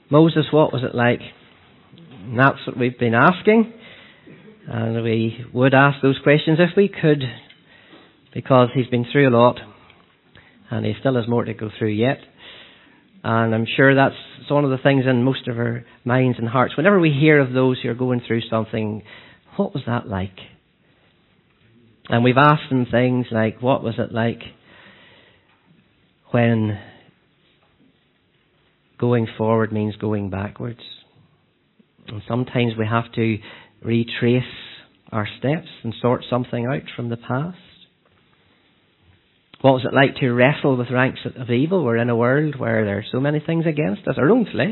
Moses, what was it like? And that's what we've been asking. And we would ask those questions if we could, because he's been through a lot and he still has more to go through yet. And I'm sure that's one of the things in most of our minds and hearts. Whenever we hear of those who are going through something, what was that like? And we've asked them things like, what was it like when going forward means going backwards? And sometimes we have to retrace our steps and sort something out from the past. What was it like to wrestle with ranks of evil? We're in a world where there are so many things against us, our own flesh.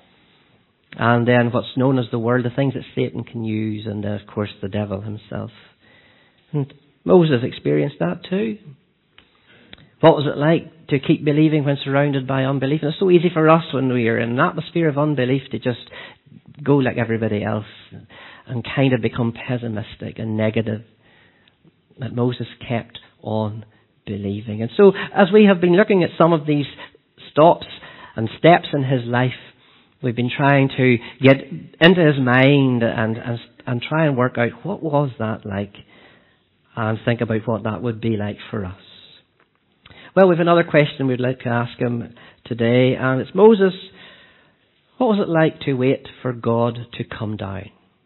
And then what's known as the world, the things that Satan can use, and then of course the devil himself. And Moses experienced that too. What was it like to keep believing when surrounded by unbelief? And it's so easy for us when we are in an atmosphere of unbelief to just go like everybody else and kind of become pessimistic and negative. But Moses kept on believing. And so as we have been looking at some of these stops and steps in his life, we've been trying to get into his mind and try and work out what was that like and think about what that would be like for us. Well, we have another question we'd like to ask him today, and it's Moses, what was it like to wait for God to come down?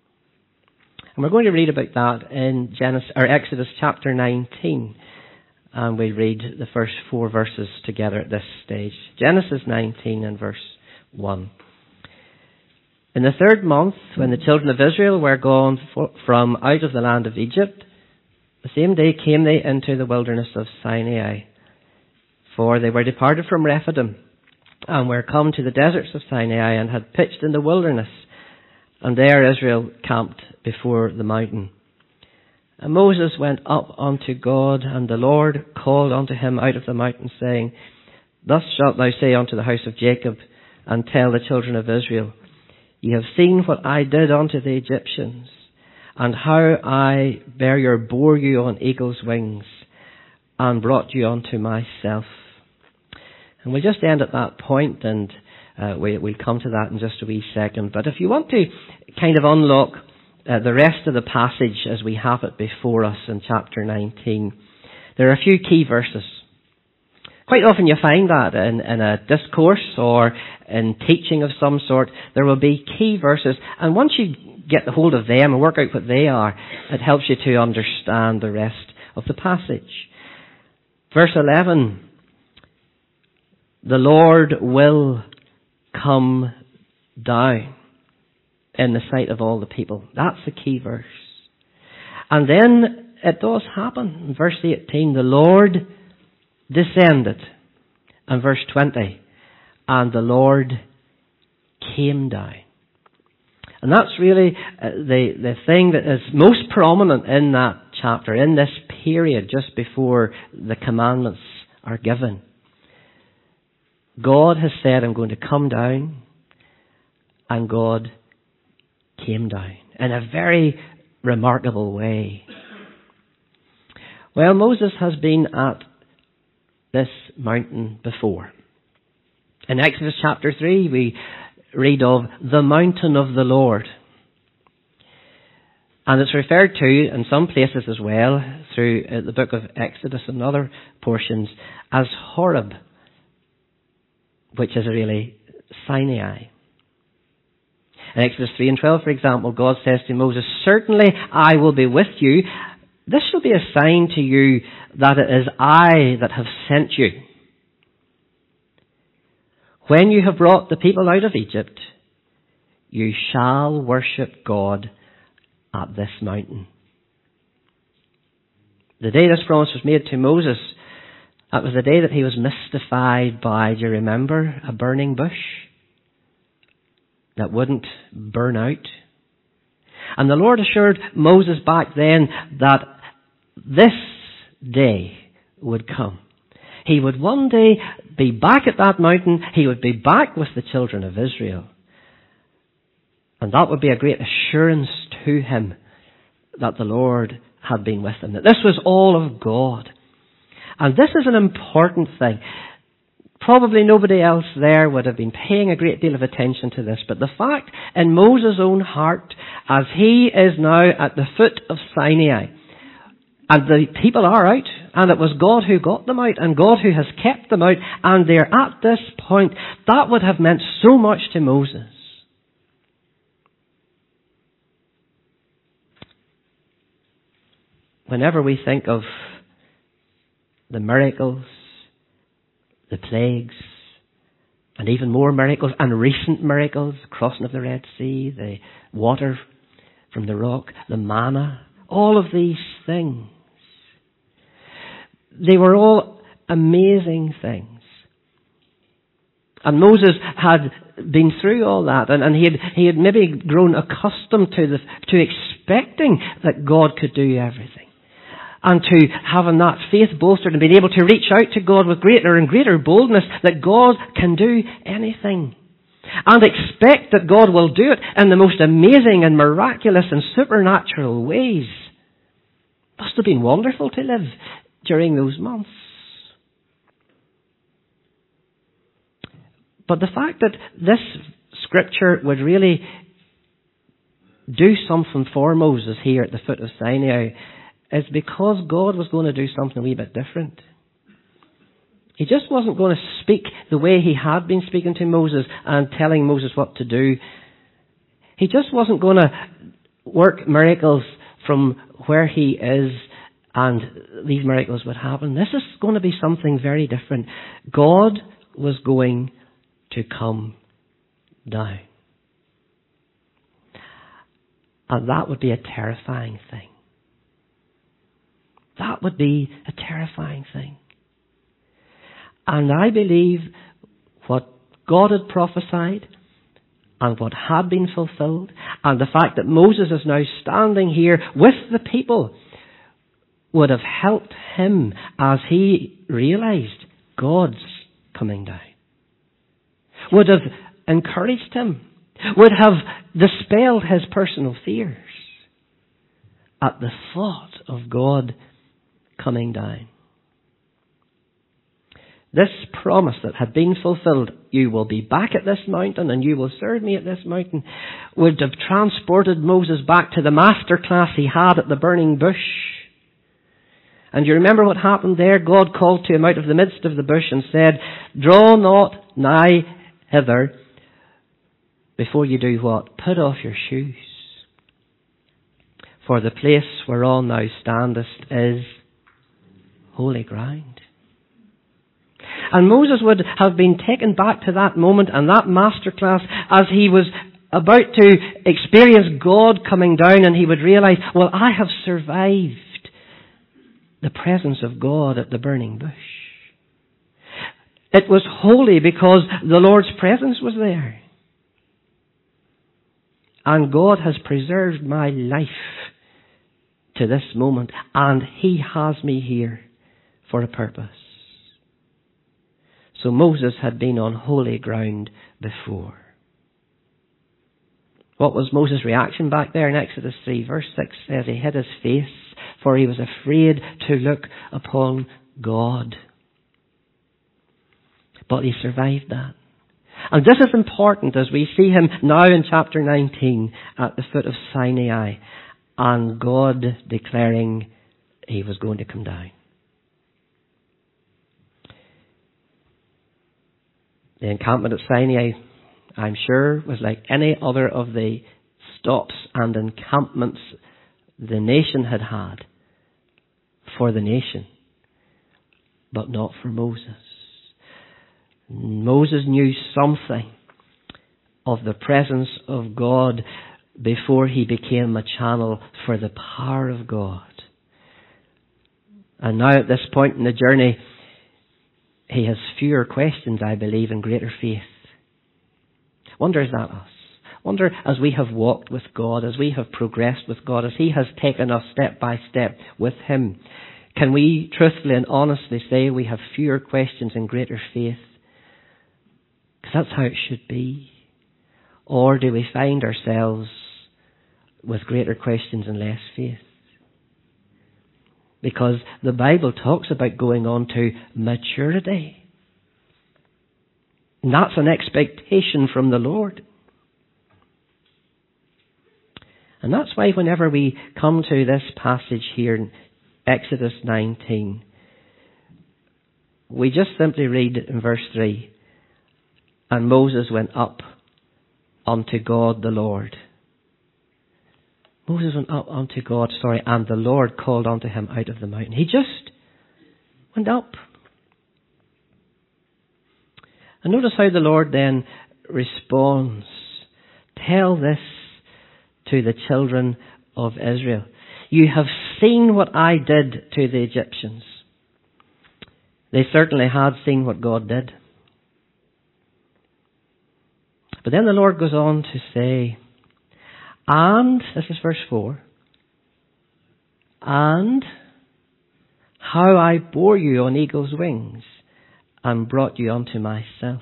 And we're going to read about that in Exodus chapter 19. And we read the first 4 verses together at this stage. Genesis 19 and verse 1. In the 3rd month, when the children of Israel were gone from out of the land of Egypt, the same day came they into the wilderness of Sinai. For they were departed from Rephidim, and were come to the deserts of Sinai, and had pitched in the wilderness. And there Israel camped before the mountain. And Moses went up unto God, and the Lord called unto him out of the mountain, saying, Thus shalt thou say unto the house of Jacob, and tell the children of Israel, Ye have seen what I did unto the Egyptians, and how I bore you on eagle's wings, and brought you unto myself. And we'll just end at that point, and we'll come to that in just a wee second. But if you want to kind of unlock the rest of the passage as we have it before us in chapter 19, there are a few key verses. Quite often you find that in a discourse or in teaching of some sort, there will be key verses. And once you get the hold of them and work out what they are, it helps you to understand the rest of the passage. Verse 11, the Lord will come down in the sight of all the people. That's the key verse. And then it does happen. In verse 18, the Lord descended. And verse 20, and the Lord came down. And that's really the thing that is most prominent in that chapter, in this period just before the commandments are given. God has said, I'm going to come down, and God came down in a very remarkable way. Well, Moses has been at this mountain before. In Exodus chapter 3, we read of the mountain of the Lord. And it's referred to in some places as well, through the book of Exodus and other portions, as Horeb, which is really Sinai. In Exodus 3 and 12, for example, God says to Moses, Certainly I will be with you. This shall be a sign to you that it is I that have sent you. When you have brought the people out of Egypt, you shall worship God at this mountain. The day this promise was made to Moses, that was the day that he was mystified by, do you remember, a burning bush that wouldn't burn out? And the Lord assured Moses back then that this day would come. He would one day be back at that mountain. He would be back with the children of Israel. And that would be a great assurance to him that the Lord had been with him, that this was all of God. And this is an important thing. Probably nobody else there would have been paying a great deal of attention to this, but the fact in Moses' own heart, as he is now at the foot of Sinai, and the people are out, and it was God who got them out, and God who has kept them out, and they're at this point, that would have meant so much to Moses. Whenever we think of the miracles, the plagues, and even more miracles, and recent miracles, crossing of the Red Sea, the water from the rock, the manna, all of these things, they were all amazing things. And Moses had been through all that, and he had maybe grown accustomed to expecting that God could do everything. And to having that faith bolstered and being able to reach out to God with greater and greater boldness that God can do anything. And expect that God will do it in the most amazing and miraculous and supernatural ways. Must have been wonderful to live during those months. But the fact that this scripture would really do something for Moses here at the foot of Sinai is because God was going to do something a wee bit different. He just wasn't going to speak the way he had been speaking to Moses and telling Moses what to do. He just wasn't going to work miracles from where he is and these miracles would happen. This is going to be something very different. God was going to come down. And that would be a terrifying thing. That would be a terrifying thing. And I believe what God had prophesied and what had been fulfilled and the fact that Moses is now standing here with the people would have helped him as he realized God's coming down. Would have encouraged him. Would have dispelled his personal fears at the thought of God coming down. This promise that had been fulfilled, you will be back at this mountain and you will serve me at this mountain, would have transported Moses back to the master class he had at the burning bush. And you remember what happened there? God called to him out of the midst of the bush and said, "Draw not nigh hither before you do what? Put off your shoes. For the place whereon thou standest is holy ground." And Moses would have been taken back to that moment and that masterclass as he was about to experience God coming down, and he would realize, well, I have survived the presence of God at the burning bush. It was holy because the Lord's presence was there. And God has preserved my life to this moment, and he has me here for a purpose. So Moses had been on holy ground before. What was Moses' reaction back there in Exodus 3? Verse 6 says he hid his face, for he was afraid to look upon God. But he survived that. And this is important as we see him now in chapter 19 at the foot of Sinai, and God declaring he was going to come down. The encampment at Sinai, I'm sure, was like any other of the stops and encampments the nation had had for the nation, but not for Moses. Moses knew something of the presence of God before he became a channel for the power of God. And now at this point in the journey, he has fewer questions, I believe, and greater faith. Wonder, is that us? Wonder, as we have walked with God, as we have progressed with God, as he has taken us step by step with him, can we truthfully and honestly say we have fewer questions and greater faith? Because that's how it should be. Or do we find ourselves with greater questions and less faith? Because the Bible talks about going on to maturity. And that's an expectation from the Lord. And that's why whenever we come to this passage here in Exodus 19, we just simply read in verse 3, and Moses went up unto God the Lord. Moses went up unto God, and the Lord called unto him out of the mountain. He just went up. And notice how the Lord then responds. Tell this to the children of Israel. You have seen what I did to the Egyptians. They certainly had seen what God did. But then the Lord goes on to say, and, this is verse 4, and how I bore you on eagle's wings and brought you unto myself.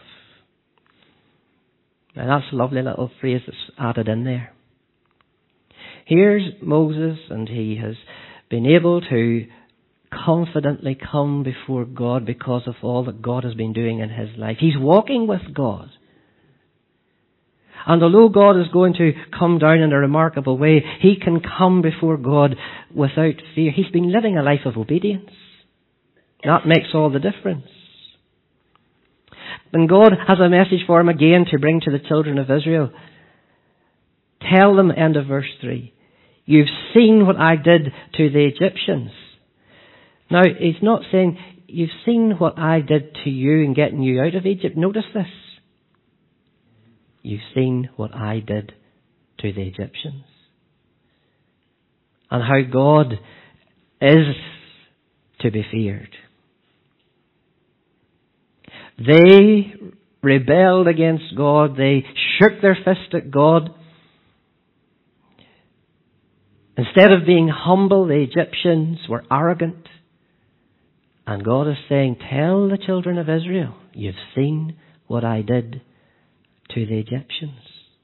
Now that's a lovely little phrase that's added in there. Here's Moses, and he has been able to confidently come before God because of all that God has been doing in his life. He's walking with God. And although God is going to come down in a remarkable way, he can come before God without fear. He's been living a life of obedience. That makes all the difference. And God has a message for him again to bring to the children of Israel. Tell them, end of verse 3, you've seen what I did to the Egyptians. Now, he's not saying, you've seen what I did to you in getting you out of Egypt. Notice this. You've seen what I did to the Egyptians. And how God is to be feared. They rebelled against God. They shook their fist at God. Instead of being humble, the Egyptians were arrogant. And God is saying, tell the children of Israel, you've seen what I did to the Egyptians.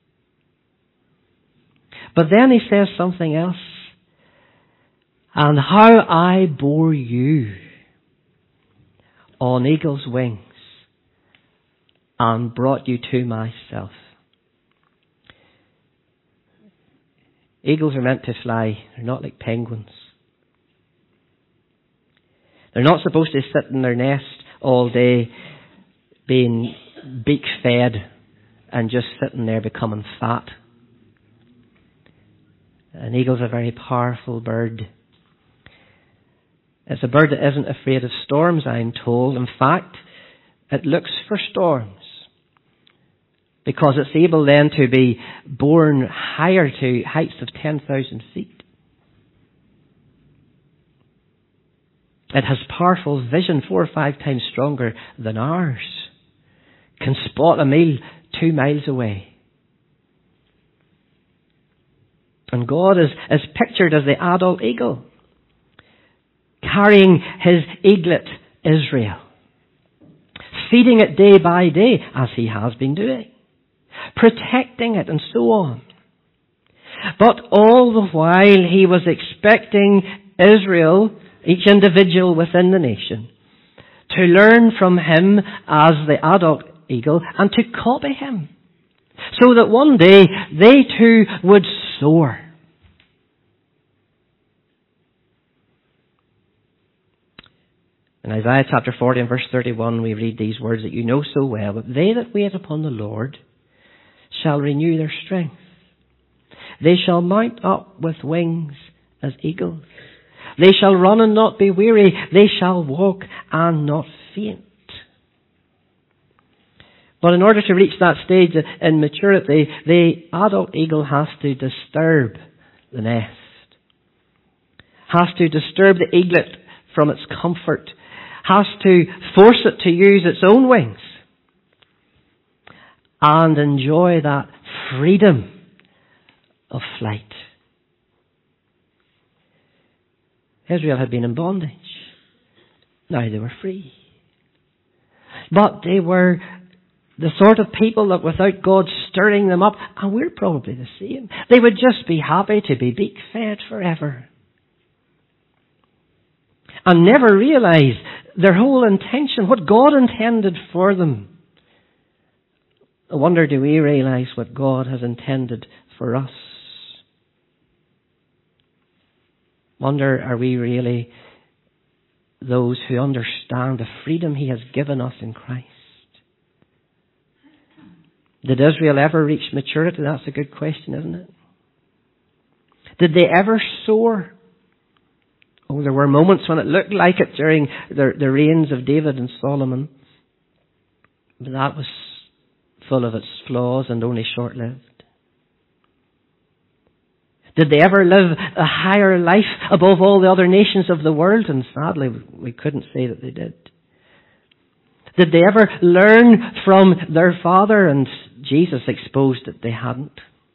But then he says something else. And how I bore you on eagle's wings and brought you to myself. Eagles are meant to fly. They're not like penguins. They're not supposed to sit in their nest all day being beak fed and just sitting there becoming fat. An eagle's a very powerful bird. It's a bird that isn't afraid of storms, I'm told. In fact, it looks for storms because it's able then to be borne higher to heights of 10,000 feet. It has powerful vision, 4 or 5 times stronger than ours. Can spot a meal 2 miles away. And God is pictured as the adult eagle, carrying his eaglet Israel, feeding it day by day, as he has been doing, protecting it, and so on. But all the while he was expecting Israel, each individual within the nation, to learn from him as the adult eagle and to copy him, so that one day they too would soar. In Isaiah chapter 40 and verse 31 we read these words that you know so well, but they that wait upon the Lord shall renew their strength. They shall mount up with wings as eagles. They shall run and not be weary. They shall walk and not faint. But in order to reach that stage in maturity, the adult eagle has to disturb the nest. Has to disturb the eaglet from its comfort. Has to force it to use its own wings. And enjoy that freedom of flight. Israel had been in bondage. Now they were free. But they were the sort of people that without God stirring them up, and we're probably the same, they would just be happy to be beak fed forever. And never realize their whole intention, what God intended for them, I wonder, do we realize what God has intended for us? Wonder, are we really those who understand the freedom He has given us in Christ? Did Israel ever reach maturity? That's a good question, isn't it? Did they ever soar? Oh, there were moments when it looked like it during the reigns of David and Solomon. But that was full of its flaws and only short-lived. Did they ever live a higher life above all the other nations of the world? And sadly, we couldn't say that they did. Did they ever learn from their father? And Jesus exposed that they hadn't.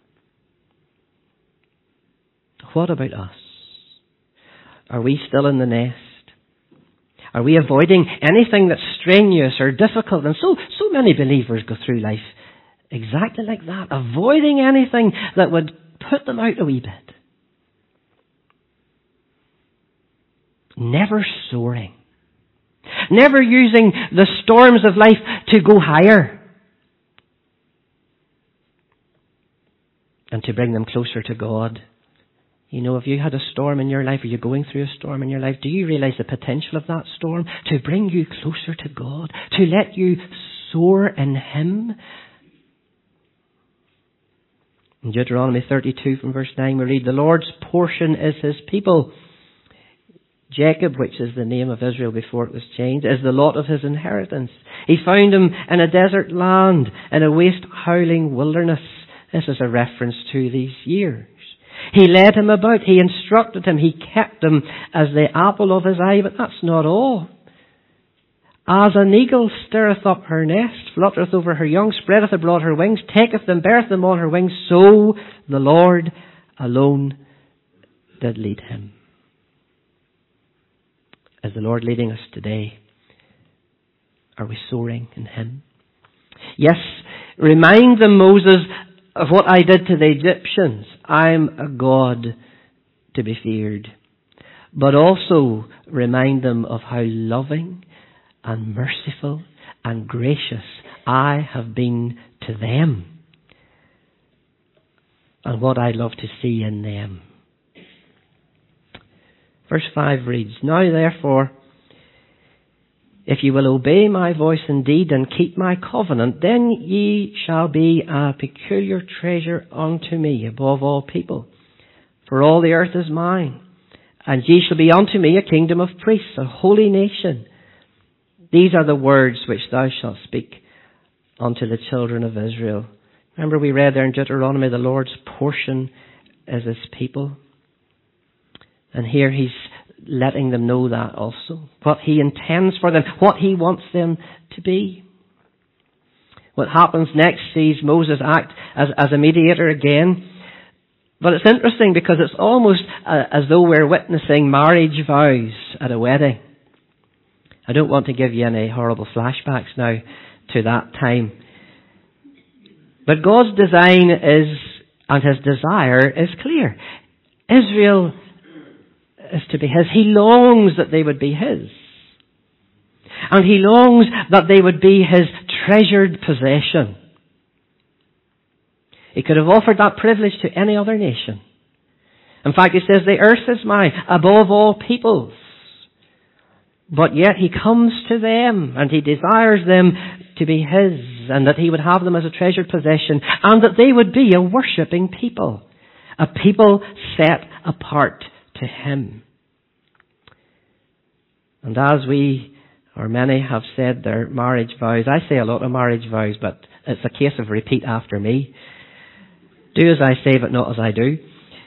What about us? Are we still in the nest? Are we avoiding anything that's strenuous or difficult? And so many believers go through life exactly like that, avoiding anything that would put them out a wee bit. Never soaring. Never using the storms of life to go higher and to bring them closer to God. You know, if you had a storm in your life, or you're going through a storm in your life, do you realize the potential of that storm to bring you closer to God, to let you soar in Him? In Deuteronomy 32 from verse 9 we read, the Lord's portion is His people. Jacob, which is the name of Israel before it was changed, is the lot of His inheritance. He found him in a desert land, in a waste howling wilderness. This is a reference to these years. He led him about, He instructed him, He kept him as the apple of His eye. But that's not all. As an eagle stirreth up her nest, fluttereth over her young, spreadeth abroad her wings, taketh them, beareth them on her wings, so the Lord alone did lead him. Is the Lord leading us today? Are we soaring in Him? Yes, remind them, Moses, of what I did to the Egyptians. I'm a God to be feared. But also remind them of how loving and merciful and gracious I have been to them, and what I love to see in them. Verse 5 reads, now therefore, if you will obey my voice indeed and keep my covenant, then ye shall be a peculiar treasure unto me above all people. For all the earth is mine, and ye shall be unto me a kingdom of priests, a holy nation. These are the words which thou shalt speak unto the children of Israel. Remember we read there in Deuteronomy, the Lord's portion is His people. And here He's letting them know that also. What He intends for them, what He wants them to be. What happens next sees Moses act as a mediator again. But it's interesting because it's almost as though we're witnessing marriage vows at a wedding. I don't want to give you any horrible flashbacks now to that time. But God's design is, and His desire is clear. Israel is to be His. He longs that they would be His. And He longs that they would be His treasured possession. He could have offered that privilege to any other nation. In fact, He says, the earth is mine, above all peoples. But yet He comes to them, and He desires them to be His, and that He would have them as a treasured possession, and that they would be a worshipping people. A people set apart to Him. And as we, or many, have said their marriage vows, I say a lot of marriage vows, but it's a case of repeat after me. Do as I say, but not as I do.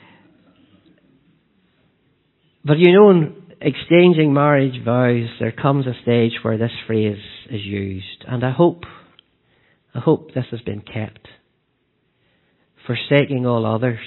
But you know, in exchanging marriage vows, there comes a stage where this phrase is used. And I hope this has been kept. Forsaking all others,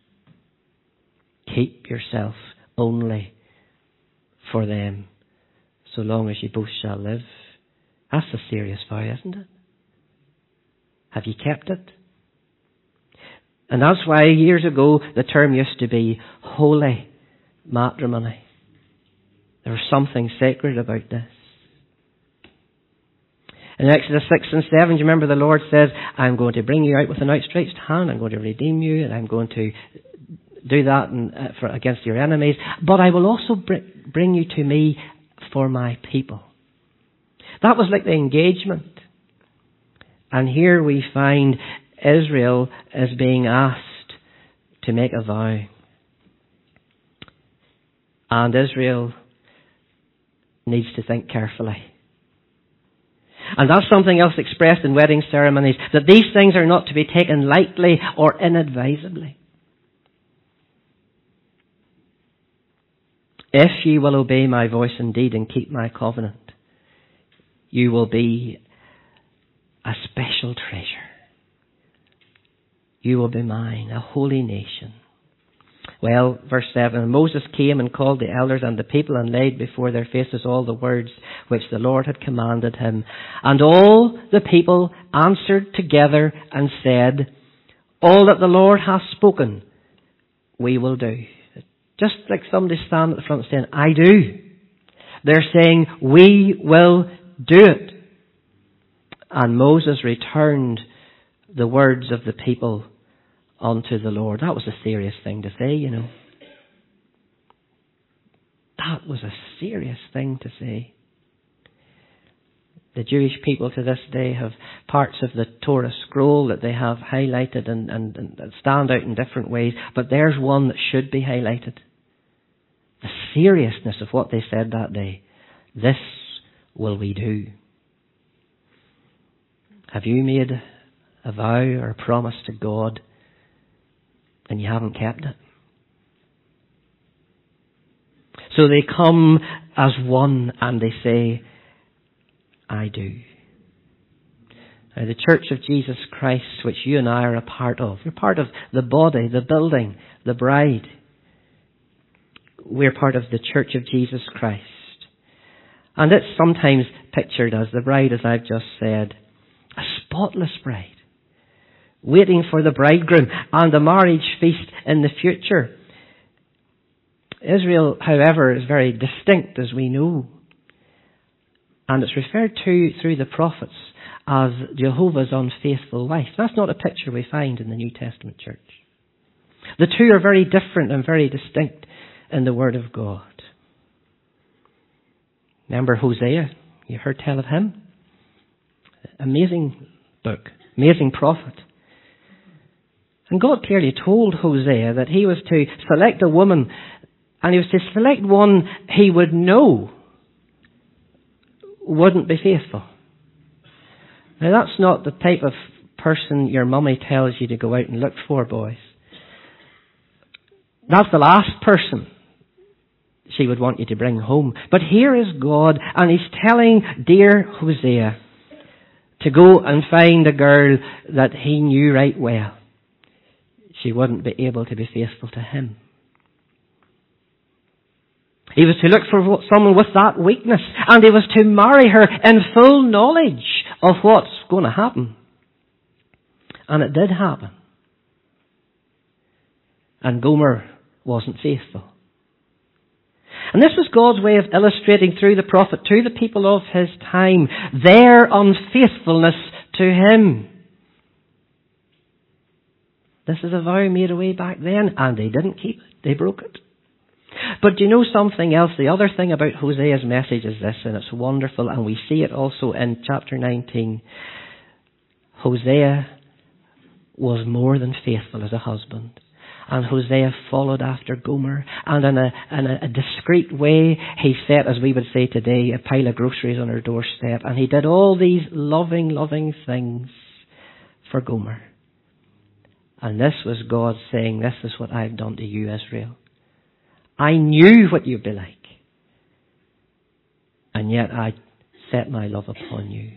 keep yourself only for them, so long as you both shall live. That's a serious vow, isn't it? Have you kept it? And that's why years ago the term used to be holy matrimony. There was something sacred about this. In Exodus 6 and 7, do you remember the Lord says, I'm going to bring you out with an outstretched hand, I'm going to redeem you, and I'm going to do that against your enemies, but I will also bring you to me for my people. That was like the engagement. And here we find Israel is being asked to make a vow. And Israel needs to think carefully. And that's something else expressed in wedding ceremonies, that these things are not to be taken lightly or inadvisably. If ye will obey my voice indeed and keep my covenant, you will be a special treasure. You will be mine, a holy nation. Well, verse 7, Moses came and called the elders and the people and laid before their faces all the words which the Lord had commanded him. And all the people answered together and said, all that the Lord hath spoken, we will do. Just like somebody standing at the front saying, I do. They're saying, we will do it. And Moses returned the words of the people unto the Lord. That was a serious thing to say, you know. That was a serious thing to say. The Jewish people to this day have parts of the Torah scroll that they have highlighted and stand out in different ways, but there's one that should be highlighted. The seriousness of what they said that day. This will we do. Have you made a vow or a promise to God and you haven't kept it? So they come as one and they say, I do. Now the Church of Jesus Christ, which you and I are a part of, we're part of the body, the building, the bride. We're part of the Church of Jesus Christ. And it's sometimes pictured as the bride, as I've just said, a spotless bride, waiting for the bridegroom and the marriage feast in the future. Israel, however, is very distinct, as we know. And it's referred to through the prophets as Jehovah's unfaithful wife. That's not a picture we find in the New Testament church. The two are very different and very distinct in the Word of God. Remember Hosea? You heard tell of him? Amazing book. Amazing prophet. And God clearly told Hosea that he was to select a woman, and he was to select one he would know wouldn't be faithful. Now that's not the type of person your mummy tells you to go out and look for, boys. That's the last person she would want you to bring home. But here is God, and he's telling dear Hosea to go and find a girl that he knew right well. She wouldn't be able to be faithful to him. He was to look for someone with that weakness, and he was to marry her in full knowledge of what's going to happen. And it did happen. And Gomer wasn't faithful. And this was God's way of illustrating through the prophet to the people of his time their unfaithfulness to him. This is a vow made away back then, and they didn't keep it. They broke it. But do you know something else? The other thing about Hosea's message is this, and it's wonderful, and we see it also in chapter 19. Hosea was more than faithful as a husband. And Hosea followed after Gomer. And in a discreet way, he set, as we would say today, a pile of groceries on her doorstep. And he did all these loving, loving things for Gomer. And this was God saying, this is what I've done to you, Israel. I knew what you'd be like. And yet I set my love upon you.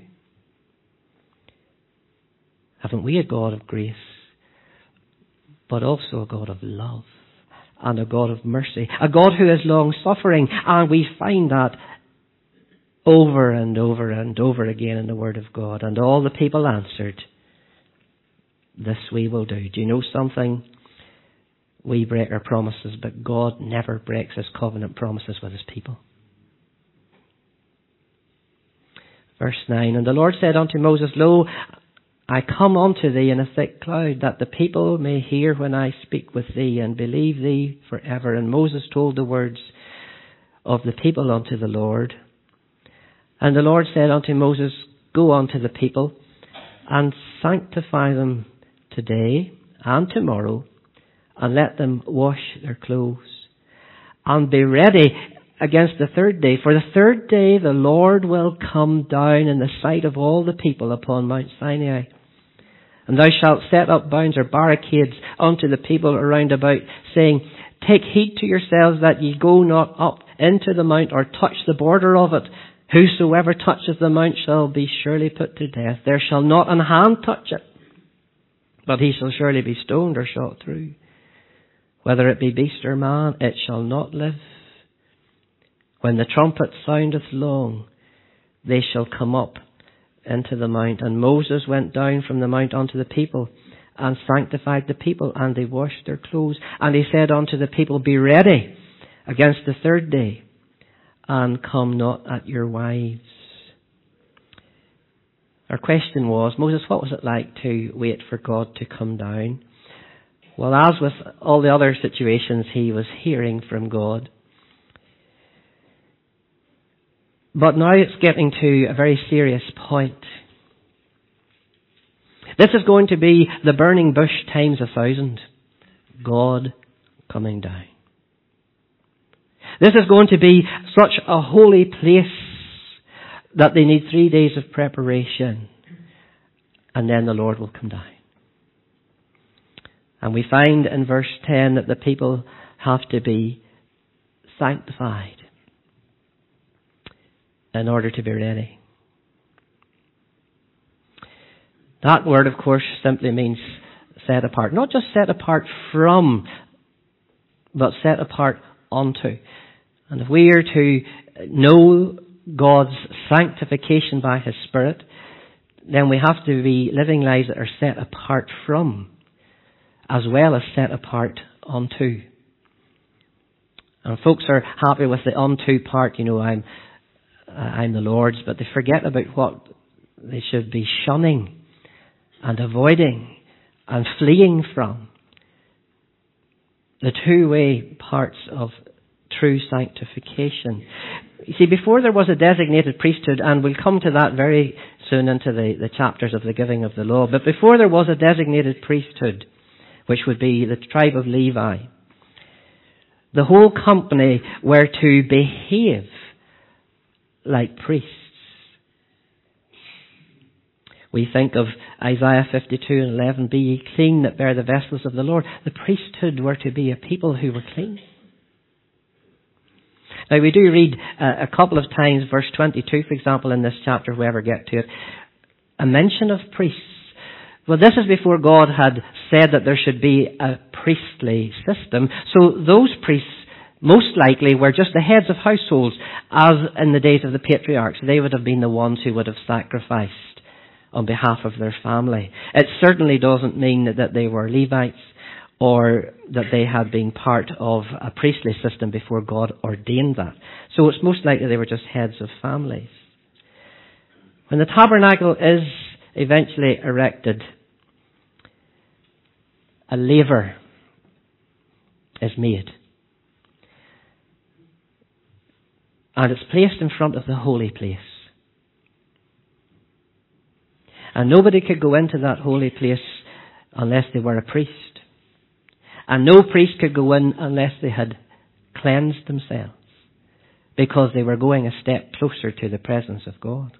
Haven't we a God of grace? But also a God of love and a God of mercy, a God who is long-suffering. And we find that over and over and over again in the Word of God. And all the people answered, this we will do. Do you know something? We break our promises, but God never breaks his covenant promises with his people. Verse 9, and the Lord said unto Moses, Lo, I come unto thee in a thick cloud, that the people may hear when I speak with thee, and believe thee forever. And Moses told the words of the people unto the Lord. And the Lord said unto Moses, Go unto the people, and sanctify them today and tomorrow, and let them wash their clothes, and be ready against the third day. For the third day the Lord will come down in the sight of all the people upon Mount Sinai. And thou shalt set up bounds or barricades unto the people around about, saying, Take heed to yourselves that ye go not up into the mount, or touch the border of it. Whosoever toucheth the mount shall be surely put to death. There shall not an hand touch it, but he shall surely be stoned or shot through. Whether it be beast or man, it shall not live. When the trumpet soundeth long, they shall come up into the mount. And Moses went down from the mount unto the people, and sanctified the people, and they washed their clothes. And he said unto the people, Be ready against the third day, and come not at your wives. Our question was, Moses, what was it like to wait for God to come down? Well, as with all the other situations, he was hearing from God. But now it's getting to a very serious point. This is going to be the burning bush times 1,000. God coming down. This is going to be such a holy place that they need 3 days of preparation, and then the Lord will come down. And we find in verse 10 that the people have to be sanctified in order to be ready. That word, of course, simply means set apart. Not just set apart from, but set apart unto. And if we are to know God's sanctification by His Spirit, then we have to be living lives that are set apart from, as well as set apart unto. And folks are happy with the unto part, I'm the Lord's, but they forget about what they should be shunning and avoiding and fleeing from. The two-way parts of true sanctification. You see, before there was a designated priesthood, and we'll come to that very soon into the chapters of the giving of the law, but before there was a designated priesthood, which would be the tribe of Levi, the whole company were to behave like priests. We think of Isaiah 52 and 11, Be ye clean that bear the vessels of the Lord. The priesthood were to be a people who were clean. Now we do read a couple of times, verse 22, for example, in this chapter, if we ever get to it, a mention of priests. Well, this is before God had said that there should be a priestly system. So those priests most likely were just the heads of households, as in the days of the patriarchs. They would have been the ones who would have sacrificed on behalf of their family. It certainly doesn't mean that they were Levites or that they had been part of a priestly system before God ordained that. So it's most likely they were just heads of families. When the tabernacle is eventually erected, a laver is made. And it's placed in front of the holy place. And nobody could go into that holy place unless they were a priest. And no priest could go in unless they had cleansed themselves, because they were going a step closer to the presence of God.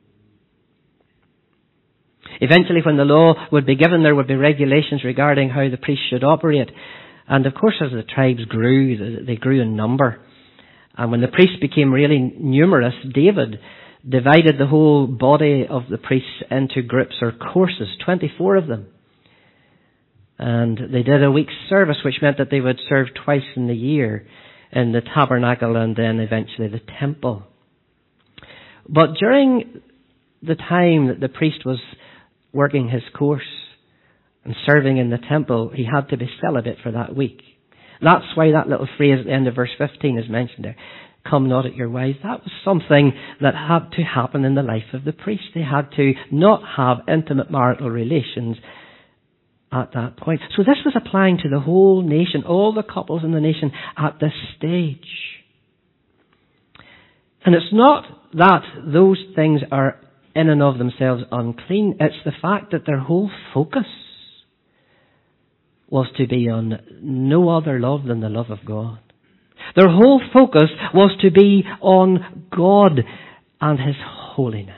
Eventually, when the law would be given, there would be regulations regarding how the priests should operate. And of course, as the tribes grew, they grew in number. And when the priests became really numerous, David divided the whole body of the priests into groups or courses, 24 of them. And they did a week's service, which meant that they would serve twice in the year in the tabernacle and then eventually the temple. But during the time that the priest was working his course and serving in the temple, he had to be celibate for that week. That's why that little phrase at the end of verse 15 is mentioned there. come not at your wives. That was something that had to happen in the life of the priest. They had to not have intimate marital relations at that point. So this was applying to the whole nation, all the couples in the nation at this stage. And it's not that those things are in and of themselves unclean. It's the fact that their whole focus was to be on no other love than the love of God. Their whole focus was to be on God and His holiness.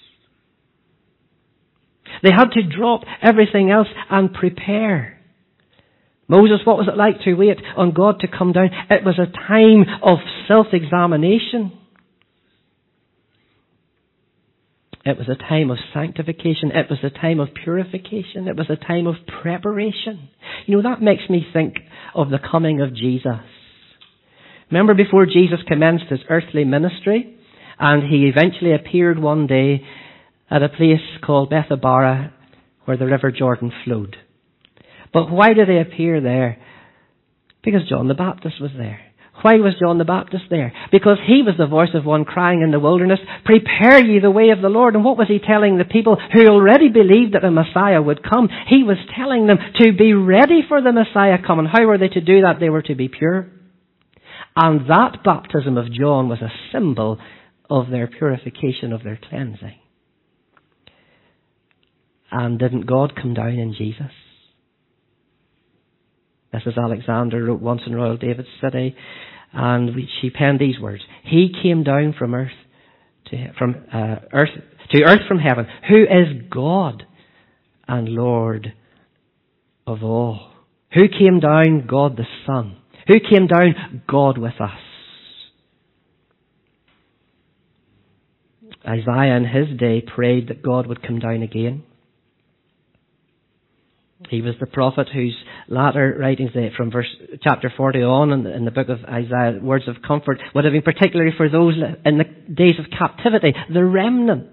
They had to drop everything else and prepare. Moses, what was it like to wait on God to come down? It was a time of self-examination. It was a time of sanctification. It was a time of purification. It was a time of preparation. You know, that makes me think of the coming of Jesus. Remember before Jesus commenced His earthly ministry, and He eventually appeared one day at a place called Bethabara where the River Jordan flowed. But why did He appear there? Because John the Baptist was there. Why was John the Baptist there? Because he was the voice of one crying in the wilderness, "Prepare ye the way of the Lord." And what was he telling the people who already believed that a Messiah would come? He was telling them to be ready for the Messiah coming. How were they to do that? They were to be pure. And that baptism of John was a symbol of their purification, of their cleansing. And didn't God come down in Jesus? This is Alexander wrote once in Royal David's City, and she penned these words: "He came down from earth from heaven, who is God and Lord of all." Who came down? God the Son. Who came down? God with us. Isaiah in his day prayed that God would come down again. He was the prophet whose latter writings from chapter 40 on in the book of Isaiah, words of comfort, would have been particularly for those in the days of captivity, the remnant.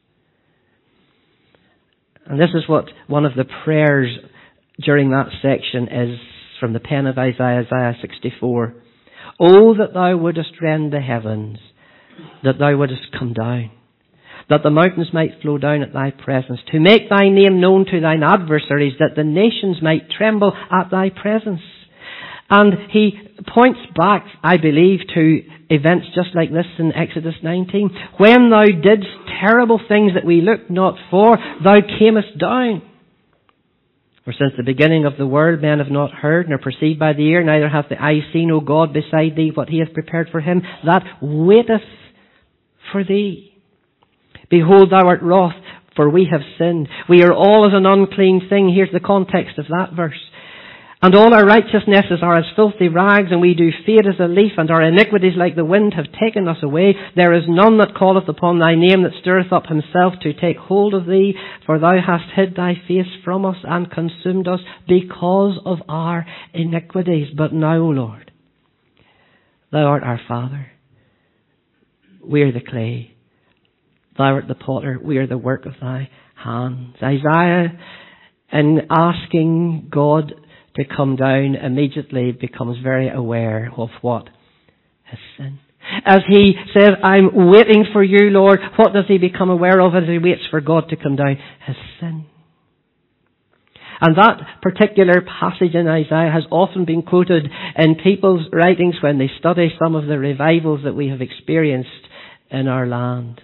And this is what one of the prayers during that section is from the pen of Isaiah, Isaiah 64. "Oh, that thou wouldest rend the heavens, that thou wouldest come down, that the mountains might flow down at thy presence, to make thy name known to thine adversaries, that the nations might tremble at thy presence." And he points back, I believe, to events just like this in Exodus 19. "When thou didst terrible things that we looked not for, thou camest down. For since the beginning of the world men have not heard, nor perceived by the ear, neither hath the eye seen, O God, beside thee, what He hath prepared for him that waiteth for thee. Behold, thou art wroth, for we have sinned. We are all as an unclean thing." Here's the context of that verse. "And all our righteousnesses are as filthy rags, and we do fade as a leaf, and our iniquities like the wind have taken us away. There is none that calleth upon thy name, that stirreth up himself to take hold of thee. For thou hast hid thy face from us, and consumed us because of our iniquities. But now, O Lord, thou art our Father. We are the clay. Thou art the potter, we are the work of thy hands." Isaiah, in asking God to come down, immediately becomes very aware of what? His sin. As he says, "I'm waiting for you, Lord," what does he become aware of as he waits for God to come down? His sin. And that particular passage in Isaiah has often been quoted in people's writings when they study some of the revivals that we have experienced in our land.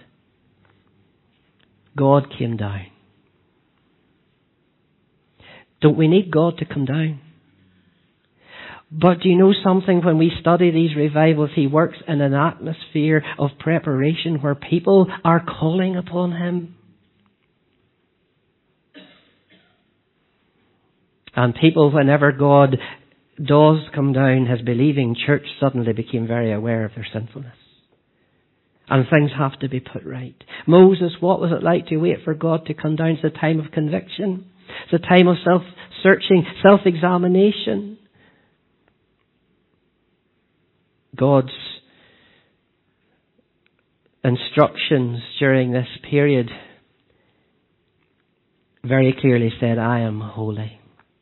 God came down. Don't we need God to come down? But do you know something? When we study these revivals, He works in an atmosphere of preparation where people are calling upon Him. And people, whenever God does come down, His believing church suddenly became very aware of their sinfulness. And things have to be put right. Moses, what was it like to wait for God to come down? It's a time of conviction. It's a time of self-searching, self-examination. God's instructions during this period very clearly said, "I am holy."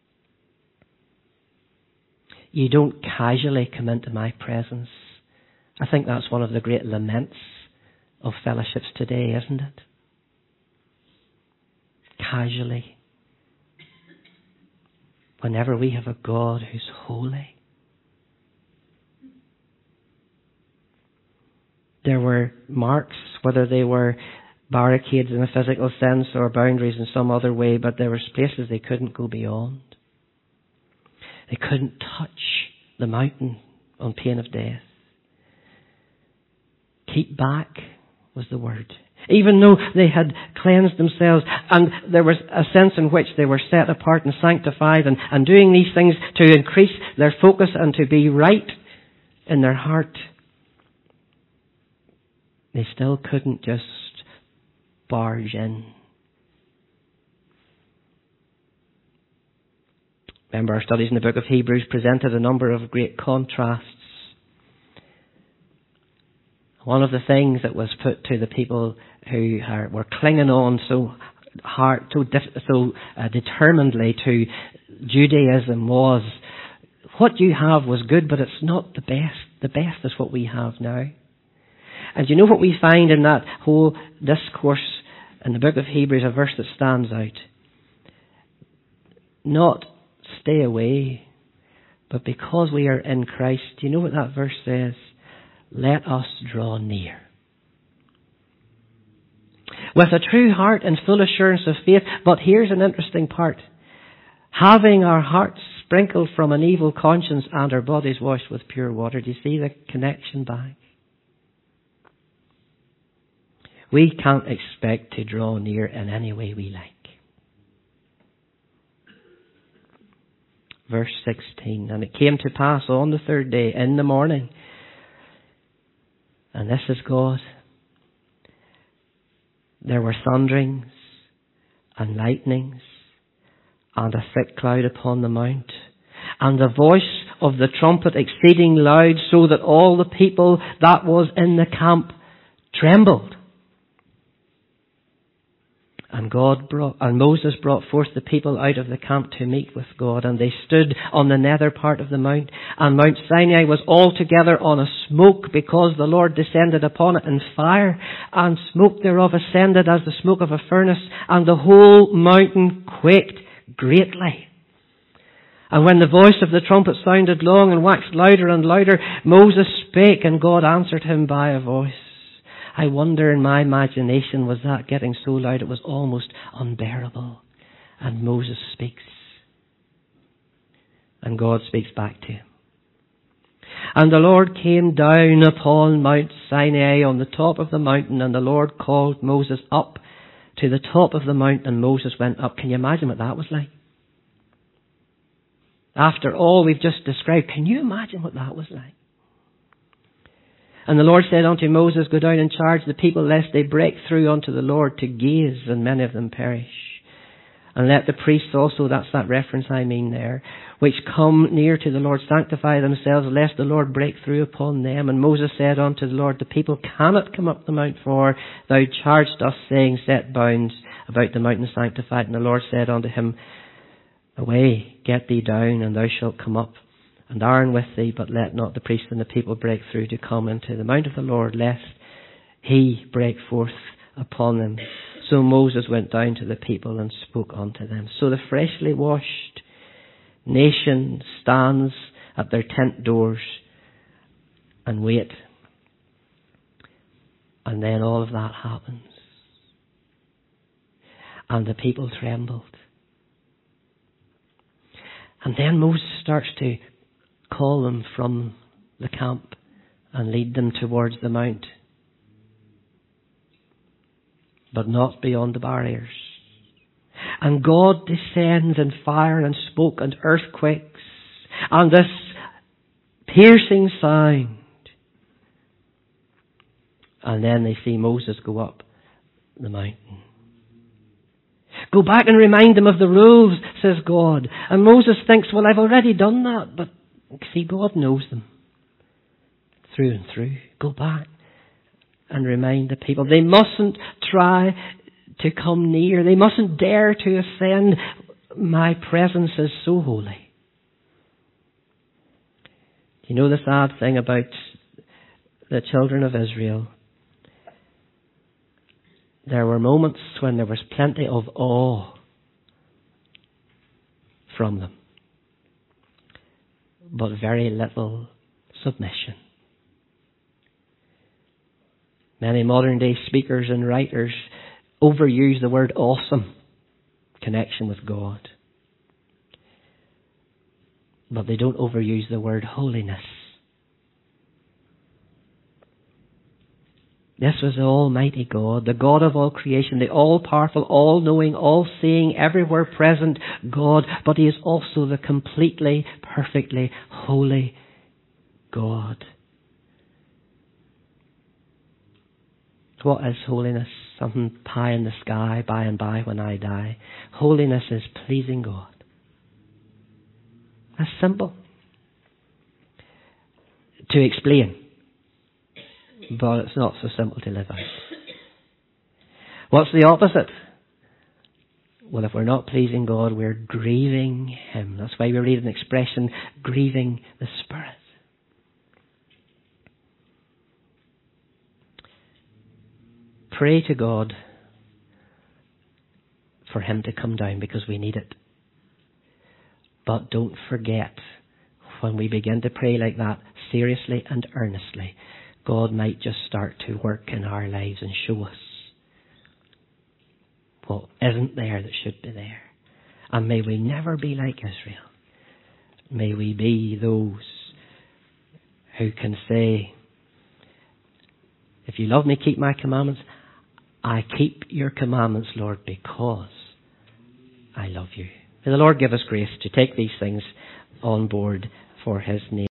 You don't casually come into my presence I think that's one of the great laments of fellowships today, isn't it? Casually. Whenever we have a God who's holy. There were marks, whether they were barricades in a physical sense or boundaries in some other way, but there were places they couldn't go beyond. They couldn't touch the mountain on pain of death. Keep back was the word. Even though they had cleansed themselves, and there was a sense in which they were set apart and sanctified and doing these things to increase their focus and to be right in their heart, they still couldn't just barge in. Remember, our studies in the book of Hebrews presented a number of great contrasts. One of the things that was put to the people who were clinging on so hard, so determinedly to Judaism was, what you have was good, but it's not the best. The best is what we have now. And you know what we find in that whole discourse in the book of Hebrews, a verse that stands out? Not stay away, but because we are in Christ, do you know what that verse says? Let us draw near. With a true heart and full assurance of faith, but here's an interesting part. Having our hearts sprinkled from an evil conscience and our bodies washed with pure water. Do you see the connection back? We can't expect to draw near in any way we like. Verse 16, and it came to pass on the third day in the morning, and this is God, there were thunderings and lightnings and a thick cloud upon the mount, and the voice of the trumpet exceeding loud, so that all the people that was in the camp trembled. And Moses brought forth the people out of the camp to meet with God, and they stood on the nether part of the mount. And Mount Sinai was altogether on a smoke, because the Lord descended upon it in fire, and smoke thereof ascended as the smoke of a furnace, and the whole mountain quaked greatly. And when the voice of the trumpet sounded long and waxed louder and louder, Moses spake, and God answered him by a voice. I wonder in my imagination, was that getting so loud it was almost unbearable? And Moses speaks. And God speaks back to him. And the Lord came down upon Mount Sinai on the top of the mountain, and the Lord called Moses up to the top of the mountain, and Moses went up. Can you imagine what that was like? After all we've just described, can you imagine what that was like? And the Lord said unto Moses, go down and charge the people, lest they break through unto the Lord to gaze, and many of them perish. And let the priests also, that's that reference I mean there, which come near to the Lord, sanctify themselves, lest the Lord break through upon them. And Moses said unto the Lord, the people cannot come up the mount, for thou charged us, saying, set bounds about the mountain, sanctify it. And the Lord said unto him, away, get thee down, and thou shalt come up. And Aaron with thee, but let not the priests and the people break through to come into the mount of the Lord, lest he break forth upon them. So Moses went down to the people and spoke unto them. So the freshly washed nation stands at their tent doors and wait. And then all of that happens. And the people trembled. And then Moses starts to call them from the camp and lead them towards the mount. But not beyond the barriers. And God descends in fire and smoke and earthquakes and this piercing sound. And then they see Moses go up the mountain. Go back and remind them of the rules, says God. And Moses thinks, well, I've already done that. But see, God knows them through and through. Go back and remind the people. They mustn't try to come near. They mustn't dare to ascend. My presence is so holy. Do you know the sad thing about the children of Israel, there were moments when there was plenty of awe from them, but very little submission. Many modern day speakers and writers overuse the word awesome in connection with God, but they don't overuse the word holiness. This was the Almighty God, the God of all creation, the all-powerful, all-knowing, all-seeing, everywhere present God, but He is also the completely, perfectly holy God. What is holiness? Something pie in the sky by and by when I die. Holiness is pleasing God. That's simple to explain, but it's not so simple to live out. What's the opposite? Well, if we're not pleasing God, we're grieving Him. That's why we read an expression, grieving the Spirit. Pray to God for Him to come down because we need it. But don't forget, when we begin to pray like that, seriously and earnestly, God might just start to work in our lives and show us what isn't there that should be there. And may we never be like Israel. May we be those who can say, if you love me, keep my commandments. I keep your commandments, Lord, because I love you. May the Lord give us grace to take these things on board for His name.